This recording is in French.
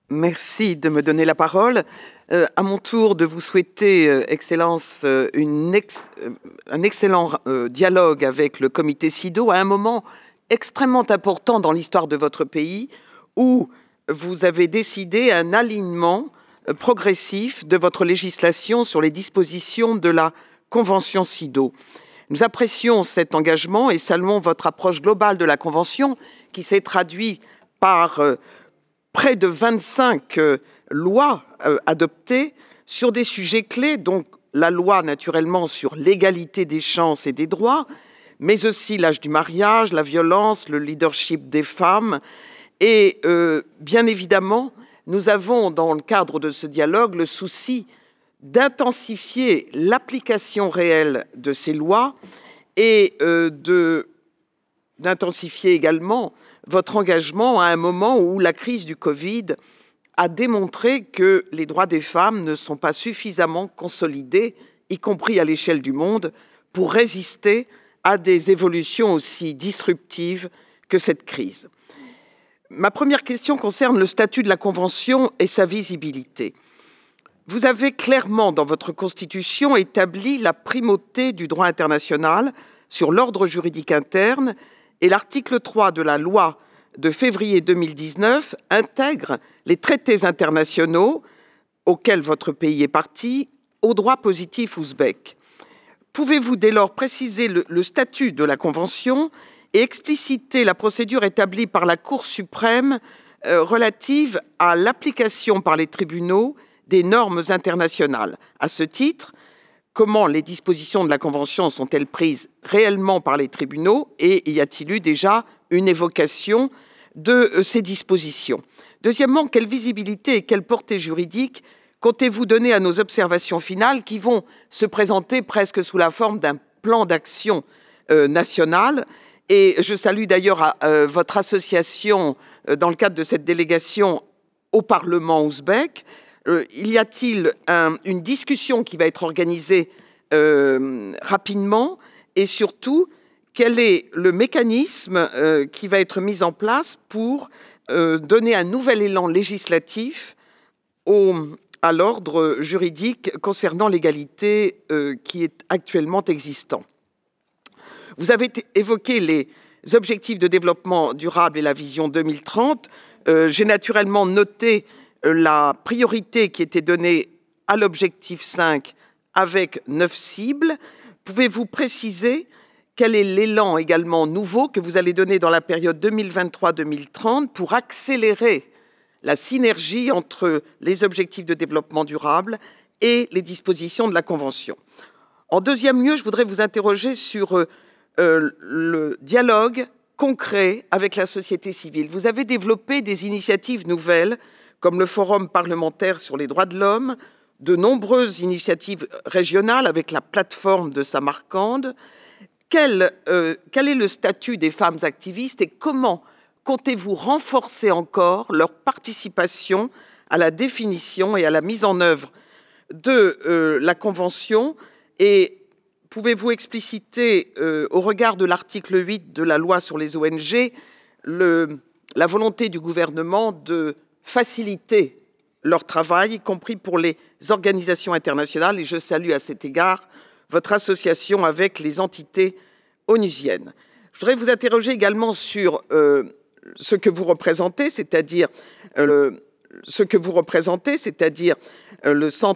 Merci de me donner la parole. À mon tour de vous souhaiter, Excellence, un excellent dialogue avec le comité SIDO à un moment extrêmement important dans l'histoire de votre pays où vous avez décidé un alignement progressif de votre législation sur les dispositions de la Convention SIDO. Nous apprécions cet engagement et saluons votre approche globale de la Convention qui s'est traduite par près de 25 lois adoptées sur des sujets clés, donc la loi naturellement sur l'égalité des chances et des droits, mais aussi l'âge du mariage, la violence, le leadership des femmes. Et bien évidemment, nous avons dans le cadre de ce dialogue le souci d'intensifier l'application réelle de ces lois et d'intensifier également votre engagement à un moment où la crise du Covid a démontré que les droits des femmes ne sont pas suffisamment consolidés, y compris à l'échelle du monde, pour résister à des évolutions aussi disruptives que cette crise. Ma première question concerne le statut de la Convention et sa visibilité. Vous avez clairement, dans votre Constitution, établi la primauté du droit international sur l'ordre juridique interne et l'article 3 de la loi de février 2019 intègre les traités internationaux auxquels votre pays est partie au droit positif ouzbek. Pouvez-vous dès lors préciser le statut de la Convention et expliciter la procédure établie par la Cour suprême relative à l'application par les tribunaux des normes internationales? À ce titre, comment les dispositions de la Convention sont-elles prises réellement par les tribunaux et y a-t-il eu déjà une évocation de ces dispositions? Deuxièmement, quelle visibilité et quelle portée juridique comptez-vous donner à nos observations finales qui vont se présenter presque sous la forme d'un plan d'action national? Et je salue d'ailleurs votre association dans le cadre de cette délégation au Parlement ouzbek. Y a-t-il une discussion qui va être organisée rapidement? Et surtout, quel est le mécanisme qui va être mis en place pour donner un nouvel élan législatif à l'ordre juridique concernant l'égalité qui est actuellement existant? Vous avez évoqué les objectifs de développement durable et la vision 2030. J'ai naturellement noté la priorité qui était donnée à l'objectif 5 avec 9 cibles. Pouvez-vous préciser quel est l'élan également nouveau que vous allez donner dans la période 2023-2030 pour accélérer la synergie entre les objectifs de développement durable et les dispositions de la Convention? En deuxième lieu, je voudrais vous interroger sur le dialogue concret avec la société civile. Vous avez développé des initiatives nouvelles, comme le Forum parlementaire sur les droits de l'homme, de nombreuses initiatives régionales avec la plateforme de Samarcande. Quel est le statut des femmes activistes et comment comptez-vous renforcer encore leur participation à la définition et à la mise en œuvre de la Convention? Et pouvez-vous expliciter, au regard de l'article 8 de la loi sur les ONG, la volonté du gouvernement de faciliter leur travail, y compris pour les organisations internationales? Et je salue à cet égard votre association avec les entités onusiennes. Je voudrais vous interroger également sur ce que vous représentez, c'est-à-dire le Centre